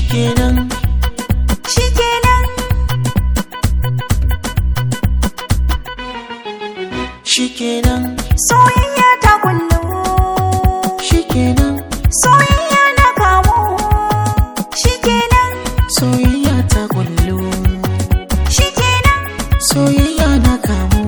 shikenan shikenan shikenan soyayya ta kullu shikenan soyayya na kamu shikenan soyayya ta kullu shikenan soyayya na kamu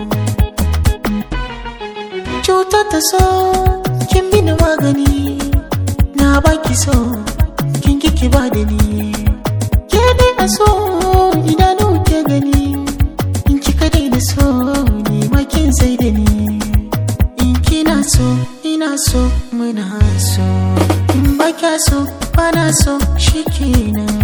cuta ta so kin bi ni magani na baki so kin kiki ba da ni ke dai a so idanu ke gani in kika dai da so ni ma kin sai da ni in kina so ina so muna so in ba kya so ba na so shikenan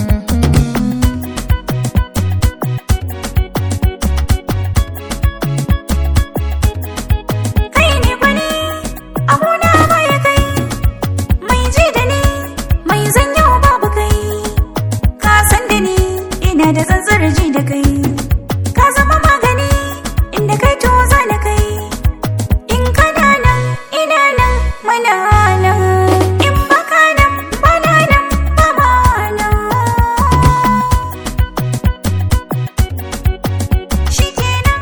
da tsantsar ji da kai ka zama magani inda kai to za na kai in kana nan ina nan mana nan in baka nan bana nan ba ma nan shikenan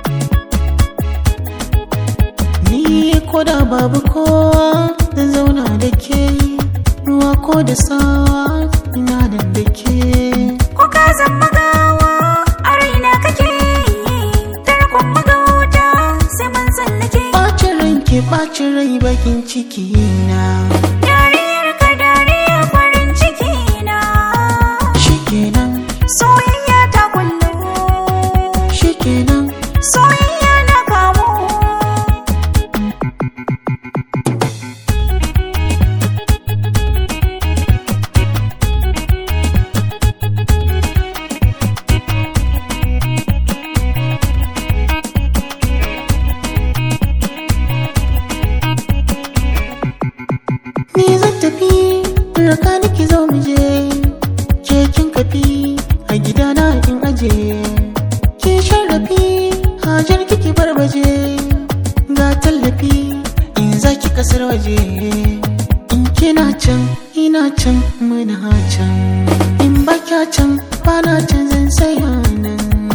ni ko da babu kowa zan zauna da ke ruwa ko da sawa ina da ke ko ka zama gawa a raina kake tarkon magauta sai mun tsallake ɓacin ranki ɓacin rai bakin ciki na dariyar ka dariya farin ciki na shikenan soyayya ta kullu shikenan soyayya na kamu ni zan tafi raka niki zo mu je ke kin kafi a gidana in aje ki sharrafi hajar kiki barbaje ga tallafi in zaki kasar waje in kina can ina can muna can in ba kya can bana can zan saya nan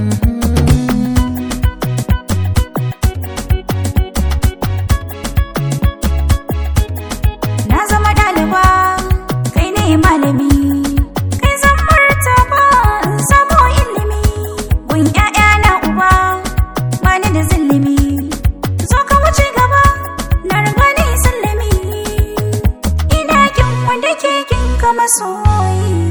na zama ɗaliba kai ne malami kai zan martaba in samo ilimi gun ƴaƴa na uba bani da zillimi zo ka wuce gaba na riga ni sallami ina kin wanda ke kin ka masoyi